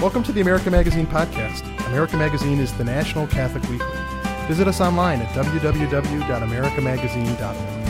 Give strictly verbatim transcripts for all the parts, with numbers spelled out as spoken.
Welcome to the America Magazine podcast. America Magazine is the national Catholic weekly. Visit us online at w w w dot america magazine dot org.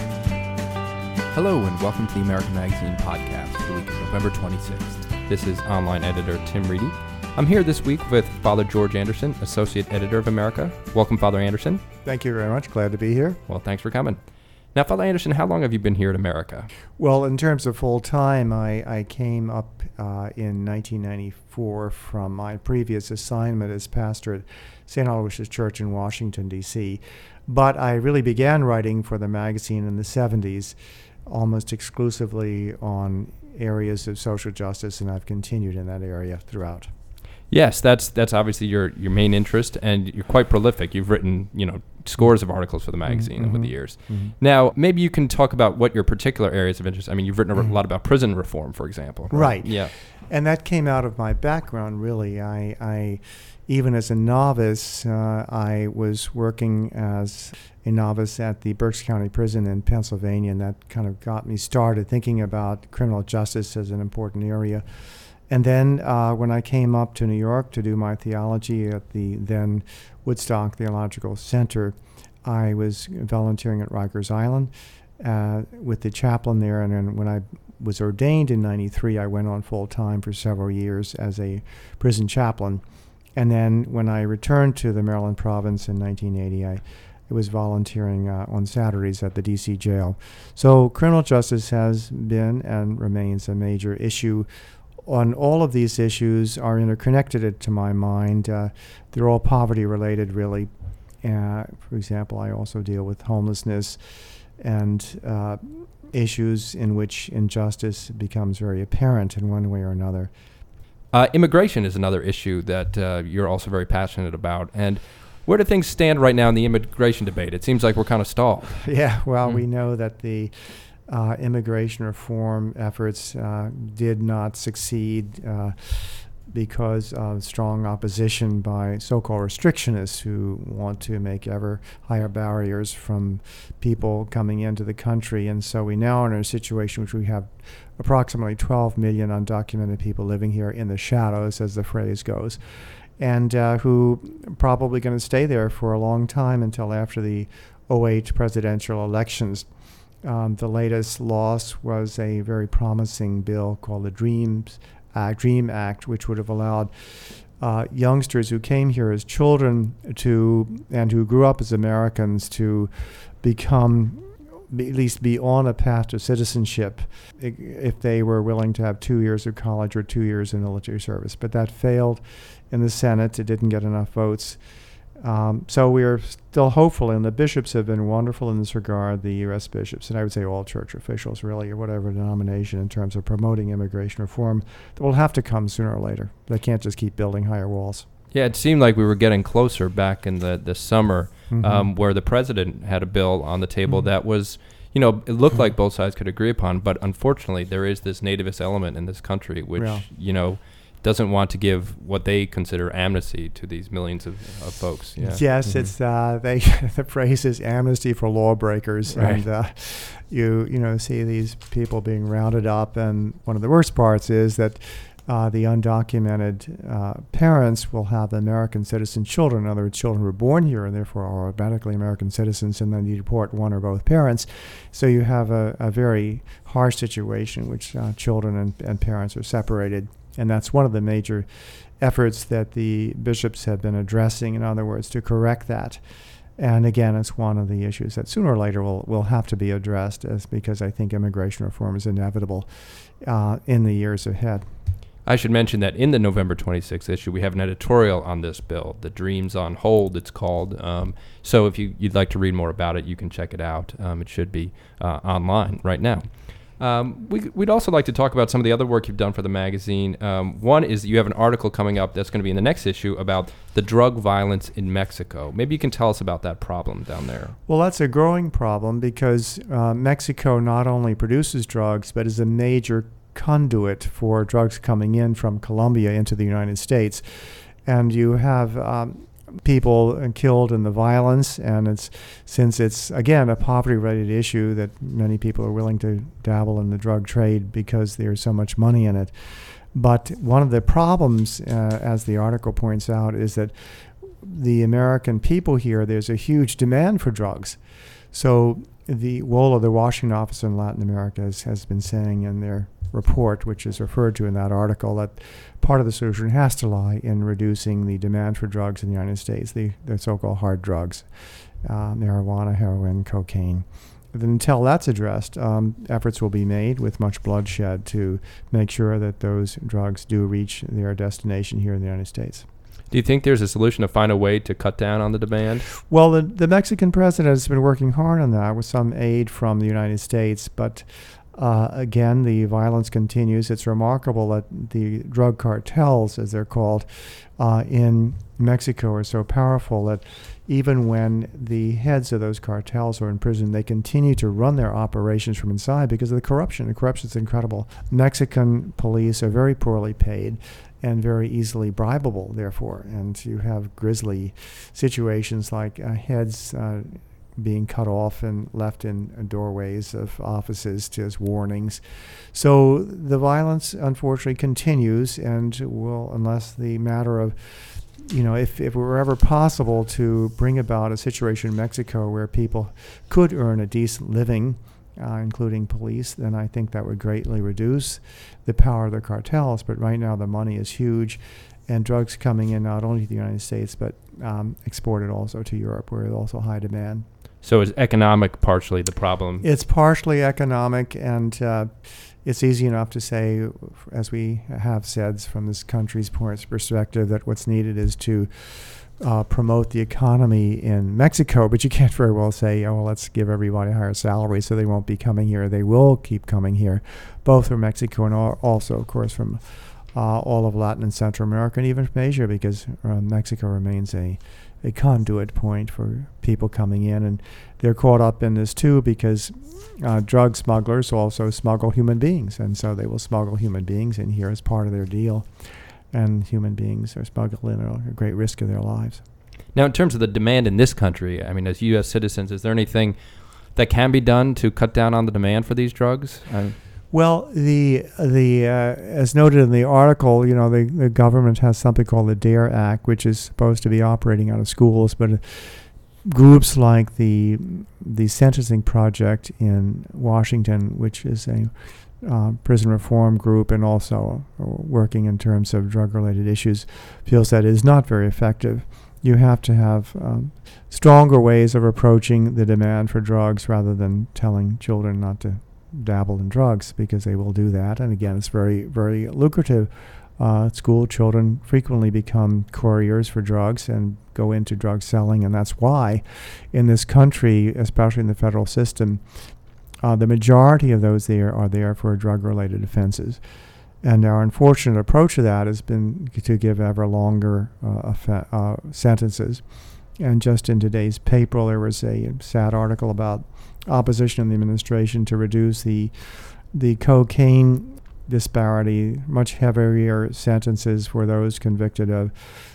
Hello and welcome to the America Magazine podcast for the week of November twenty-sixth. This is online editor Tim Reedy. I'm here this week with Father George Anderson, Associate Editor of America. Welcome, Father Anderson. Thank you very much. Glad to be here. Well, thanks for coming. Now, Father Anderson, how long have you been here at America? Well, in terms of full time, I, I came up uh, in nineteen ninety-four from my previous assignment as pastor at Saint Aloysius Church in Washington, D C But I really began writing for the magazine in the seventies, almost exclusively on areas of social justice, and I've continued in that area throughout. Yes, that's that's obviously your, your main interest, and you're quite prolific. You've written, you know, scores of articles for the magazine mm-hmm. over the years. Mm-hmm. Now, maybe you can talk about what your particular areas of interest. I mean, you've written a mm-hmm. lot about prison reform, for example. Right? Right. Yeah. And that came out of my background, really. I, I even as a novice, uh, I was working as a novice at the Berks County Prison in Pennsylvania, and that kind of got me started thinking about criminal justice as an important area. And then uh, when I came up to New York to do my theology at the then Woodstock Theological Center, I was volunteering at Rikers Island uh, with the chaplain there. And then when I was ordained in ninety-three, I went on full-time for several years as a prison chaplain. And then when I returned to the Maryland province in nineteen eighty, I I was volunteering uh, on Saturdays at the D C jail. So criminal justice has been and remains a major issue. On all of these issues are interconnected to my mind. Uh, they're all poverty related, really. Uh, for example, I also deal with homelessness and uh, issues in which injustice becomes very apparent in one way or another. Uh, immigration is another issue that uh, you're also very passionate about. And where do things stand right now in the immigration debate? It seems like we're kind of stalled. Yeah, well, Mm. we know that the Uh, immigration reform efforts uh, did not succeed uh, because of strong opposition by so-called restrictionists who want to make ever higher barriers from people coming into the country. And so we now are in a situation which we have approximately twelve million undocumented people living here in the shadows, as the phrase goes, and uh, who are probably going to stay there for a long time until after the oh eight presidential elections. Um, the latest loss was a very promising bill called the Dreams Act, Dream Act, which would have allowed uh, youngsters who came here as children to and who grew up as Americans to become, be, at least be on a path to citizenship if they were willing to have two years of college or two years in military service. But that failed in the Senate. It didn't get enough votes. Um, so we are still hopeful, and the bishops have been wonderful in this regard, the U S bishops, and I would say all church officials, really, or whatever denomination, in terms of promoting immigration reform that will have to come sooner or later. They can't just keep building higher walls. Yeah, it seemed like we were getting closer back in the, the summer Mm-hmm. um, where the president had a bill on the table Mm-hmm. that was, you know, it looked like both sides could agree upon, but unfortunately there is this nativist element in this country which, Yeah. you know, doesn't want to give what they consider amnesty to these millions of, of folks. Yeah. Yes, Mhm. it's uh, they. The phrase is amnesty for lawbreakers, Right. and uh, you you know see these people being rounded up. And one of the worst parts is that uh, the undocumented uh, parents will have American citizen children. In other words, children who were born here and therefore are automatically American citizens, and then you deport one or both parents. So you have a, a very harsh situation in which uh, children and, and parents are separated. And that's one of the major efforts that the bishops have been addressing, in other words, to correct that. And again, it's one of the issues that sooner or later will, will have to be addressed, as because I think immigration reform is inevitable uh, in the years ahead. I should mention that in the November twenty-sixth issue, we have an editorial on this bill, The Dreams on Hold, it's called. Um, so if you, you'd like to read more about it, you can check it out. Um, it should be uh, online right now. Um, we, we'd also like to talk about some of the other work you've done for the magazine. Um, one is that you have an article coming up that's going to be in the next issue about the drug violence in Mexico. Maybe you can tell us about that problem down there. Well, that's a growing problem because uh, Mexico not only produces drugs, but is a major conduit for drugs coming in from Colombia into the United States. And you have um, people killed in the violence, and it's since it's again a poverty-related issue that many people are willing to dabble in the drug trade because there's so much money in it. But one of the problems, uh, as the article points out, is that the American people here, there's a huge demand for drugs. So the WOLA, the Washington office in Latin America, has, has been saying in their report, which is referred to in that article, that part of the solution has to lie in reducing the demand for drugs in the United States, the, the so-called hard drugs, uh, marijuana, heroin, cocaine. But until that's addressed, um, efforts will be made with much bloodshed to make sure that those drugs do reach their destination here in the United States. Do you think there's a solution to find a way to cut down on the demand? Well, the, the Mexican president has been working hard on that with some aid from the United States, but uh, again, the violence continues. It's remarkable that the drug cartels, as they're called, uh, in Mexico are so powerful that even when the heads of those cartels are in prison, they continue to run their operations from inside because of the corruption. The corruption is incredible. Mexican police are very poorly paid and very easily bribable, therefore. And you have grisly situations like uh, heads uh, being cut off and left in uh, doorways of offices to as warnings. So the violence, unfortunately, continues and will, unless the matter of You know, if, if it were ever possible to bring about a situation in Mexico where people could earn a decent living, uh, including police, then I think that would greatly reduce the power of the cartels. But right now the money is huge, and drugs coming in not only to the United States, but um, exported also to Europe, where there's also high demand. So is economic partially the problem? It's partially economic, and uh, it's easy enough to say, as we have said from this country's perspective, that what's needed is to uh, promote the economy in Mexico. But you can't very well say, oh, well, let's give everybody higher salaries so they won't be coming here. They will keep coming here, both from Mexico and al- also, of course, from uh, all of Latin and Central America, and even from Asia, because uh, Mexico remains a a conduit point for people coming in, and they're caught up in this too because uh, drug smugglers also smuggle human beings, and so they will smuggle human beings in here as part of their deal, and human beings are smuggled in at a great risk of their lives. Now, in terms of the demand in this country, I mean, as U S citizens, is there anything that can be done to cut down on the demand for these drugs? I Well, the the uh, as noted in the article, you know, the, the government has something called the DARE Act, which is supposed to be operating out of schools, but uh, groups like the the Sentencing Project in Washington, which is a uh, prison reform group and also working in terms of drug-related issues, feels that it is not very effective. You have to have um, stronger ways of approaching the demand for drugs rather than telling children not to dabble in drugs, because they will do that. And again, it's very, very lucrative. Uh, school children frequently become couriers for drugs and go into drug selling, and that's why in this country, especially in the federal system, uh, the majority of those there are there for drug-related offenses. And our unfortunate approach to that has been to give ever longer uh, offe- uh, sentences. And just in today's paper, there was a sad article about opposition in the administration to reduce the the cocaine disparity, much heavier sentences for those convicted of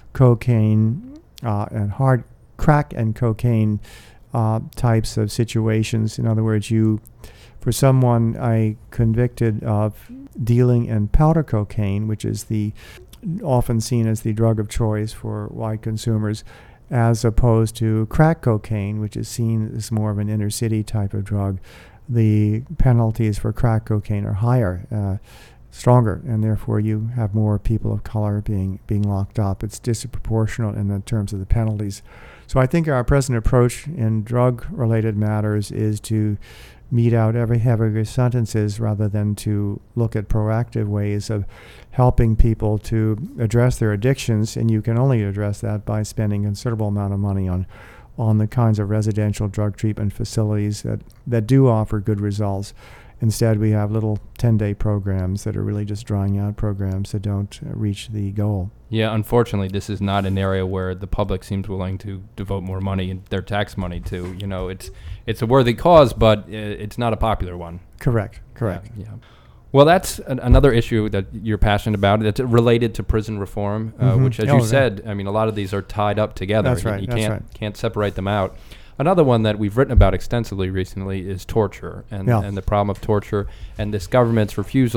cocaine uh, and hard crack and cocaine uh, types of situations. In other words, you, for someone I convicted of dealing in powder cocaine, which is the often seen as the drug of choice for white consumers, as opposed to crack cocaine, which is seen as more of an inner city type of drug, the penalties for crack cocaine are higher, uh, stronger, and therefore you have more people of color being being locked up. It's disproportionate in the terms of the penalties. So I think our present approach in drug-related matters is to mete out every heavier sentences rather than to look at proactive ways of helping people to address their addictions, and you can only address that by spending a considerable amount of money on on the kinds of residential drug treatment facilities that, that do offer good results. Instead, we have little ten-day programs that are really just drying out programs that don't uh, reach the goal. Yeah, unfortunately, this is not an area where the public seems willing to devote more money and their tax money to. You know, it's it's a worthy cause, but it's not a popular one. Correct, correct. Yeah. yeah. Well, that's an, another issue that you're passionate about. That's related to prison reform, uh, mm-hmm. which, as oh, you right. said, I mean, a lot of these are tied up together. That's You- right, You that's can't right. can't separate them out. Another one that we've written about extensively recently is torture and, Yeah. and the problem of torture and this government's refusal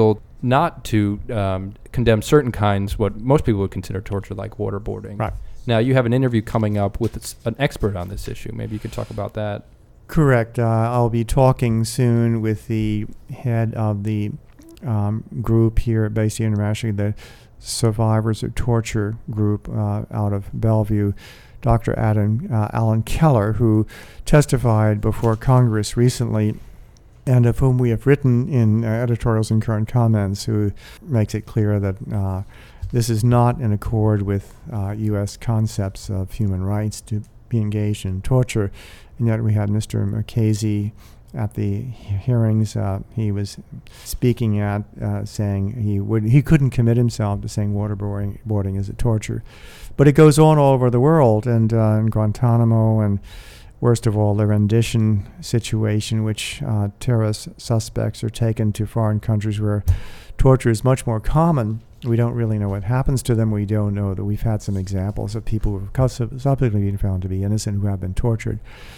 not to um, condemn certain kinds, what most people would consider torture, like waterboarding. Right. Now, you have an interview coming up with s- an expert on this issue. Maybe you could talk about that. Correct. Uh, I'll be talking soon with the head of the um, group here at Based Internationally, the Survivors of Torture group uh, out of Bellevue, Doctor Adam, uh, Alan Keller, who testified before Congress recently, and of whom we have written in uh, editorials and current comments, who makes it clear that uh, this is not in accord with uh, U S concepts of human rights to be engaged in torture. And yet we had Mister Mukasey at the he- hearings. Uh, he was speaking at uh, saying he would he couldn't commit himself to saying waterboarding boarding is a torture. But it goes on all over the world, and uh, in Guantanamo, and worst of all, the rendition situation, which uh, terrorist suspects are taken to foreign countries where torture is much more common. We don't really know what happens to them. We don't know that we've had some examples of people who have subsequently been found to be innocent who have been tortured.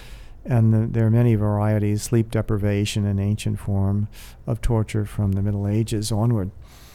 And the, there are many varieties, sleep deprivation, an ancient form of torture from the Middle Ages onward.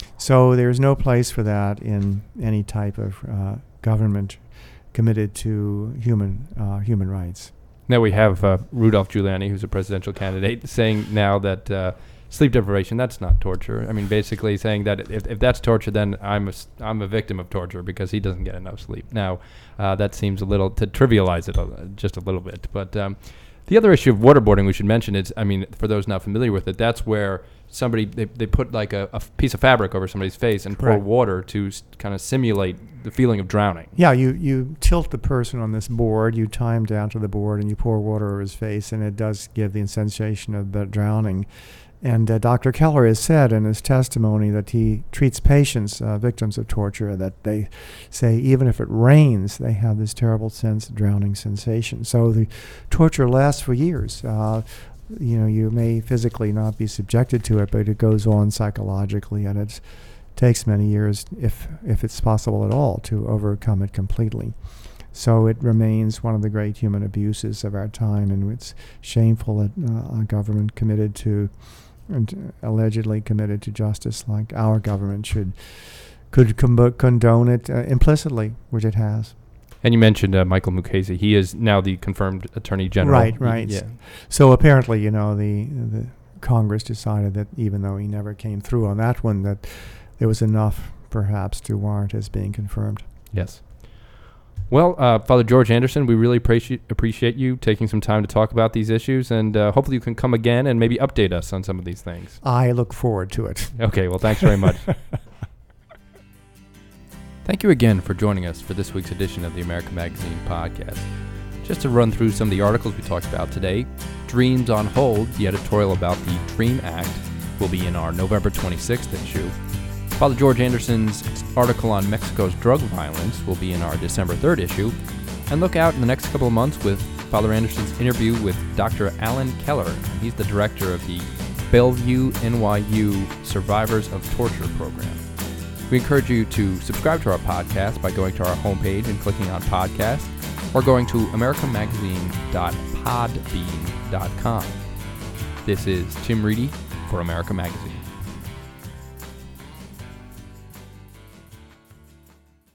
So there's no place for that in any type of uh, government committed to human uh, human rights. Now we have uh, Rudolph Giuliani, who's a presidential candidate, saying now that uh, sleep deprivation, that's not torture. I mean, basically saying that if, if that's torture, then I'm a, s- I'm a victim of torture because he doesn't get enough sleep. Now, uh, that seems a little, to trivialize it a, just a little bit. But um, the other issue of waterboarding we should mention is, I mean, for those not familiar with it, that's where somebody, they, they put like a, a f- piece of fabric over somebody's face and pour Correct. water to s- kind of simulate the feeling of drowning. Yeah, you, you tilt the person on this board, you tie him down to the board, and you pour water over his face, and it does give the sensation of the drowning. And uh, Doctor Keller has said in his testimony that he treats patients, uh, victims of torture, that they say even if it rains, they have this terrible sense of drowning sensation. So the torture lasts for years. Uh, you know, you may physically not be subjected to it, but it goes on psychologically, and it takes many years, if if it's possible at all, to overcome it completely. So it remains one of the great human abuses of our time, and it's shameful that uh, a government committed to, and allegedly committed to justice like our government should, could com- condone it uh, implicitly, which it has. And you mentioned uh, Michael Mukasey. He is now the confirmed Attorney General. Right, right. Yeah. So apparently, you know, the the Congress decided that even though he never came through on that one, that there was enough, perhaps, to warrant his being confirmed. Yes. Well, uh, Father George Anderson, we really appreciate appreciate you taking some time to talk about these issues, and uh, hopefully you can come again and maybe update us on some of these things. I look forward to it. Okay, well, thanks very much. Thank you again for joining us for this week's edition of the American Magazine podcast. Just to run through some of the articles we talked about today, Dreams on Hold, the editorial about the DREAM Act, will be in our November twenty-sixth issue. Father George Anderson's article on Mexico's drug violence will be in our December third issue. And look out in the next couple of months with Father Anderson's interview with Doctor Alan Keller. He's the director of the Bellevue N Y U Survivors of Torture program. We encourage you to subscribe to our podcast by going to our homepage and clicking on podcast, or going to american magazine dot podbean dot com. This is Tim Reedy for America Magazine.